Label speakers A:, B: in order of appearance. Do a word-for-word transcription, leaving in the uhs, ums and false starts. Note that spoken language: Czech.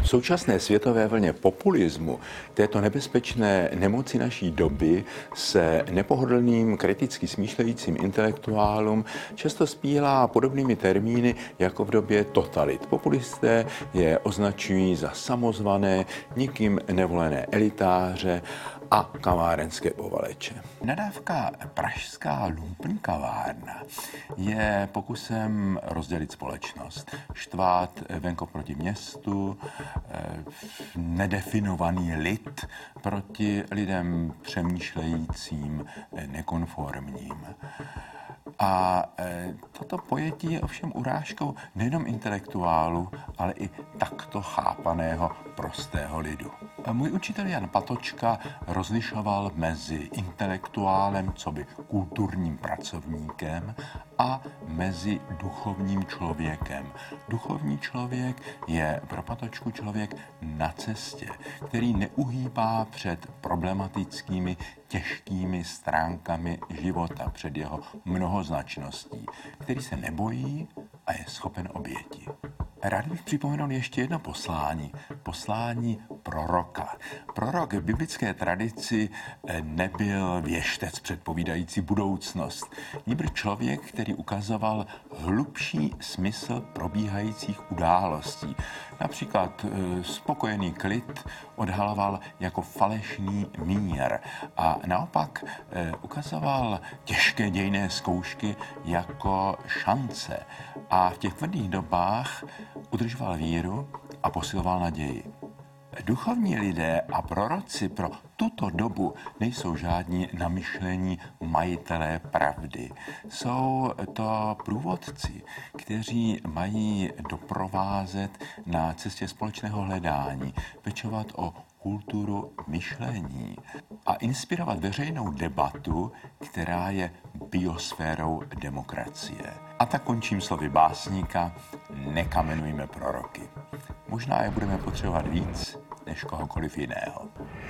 A: V současné světové vlně populismu, této nebezpečné nemoci naší doby, se nepohodlným, kriticky smýšlejícím intelektuálům často spílá podobnými termíny jako v době totalit. Populisté je označují za samozvané, nikým nevolené elitáře a kavárenské povaleče. Nadávka Pražská lumpenkavárna je pokusem rozdělit společnost, štvát venkov proti městu, nedefinovaný lid proti lidem přemýšlejícím nekonformním. A toto pojetí je ovšem urážkou nejenom intelektuálu, ale i takto chápaného prostého lidu. Můj učitel Jan Patočka rozlišoval mezi intelektuálem coby kulturním pracovníkem a mezi duchovním člověkem. Duchovní člověk je pro Patočku člověk na cestě, který neuhýbá před problematickými, těžkými stránkami života, před jeho mnohoznačností, který se nebojí a je schopen oběti. Rád bych připomenul ještě jedno poslání. Poslání proroka. Prorok v biblické tradici nebyl věštec předpovídající budoucnost. Nýbrž člověk, který ukazoval hlubší smysl probíhajících událostí. Například spokojený klid odhaloval jako falešný mír a naopak ukazoval těžké dějinné zkoušky jako šance. A v těch tvrdých dobách udržoval víru a posiloval naději. Duchovní lidé a proroci pro tuto dobu nejsou žádní namyšlení majitelé pravdy. Jsou to průvodci, kteří mají doprovázet na cestě společného hledání, pečovat o kulturu myšlení a inspirovat veřejnou debatu, která je biosférou demokracie. A tak končím slovy básníka: nekamenujme proroky. Možná je budeme potřebovat víc než kohokoliv jiného.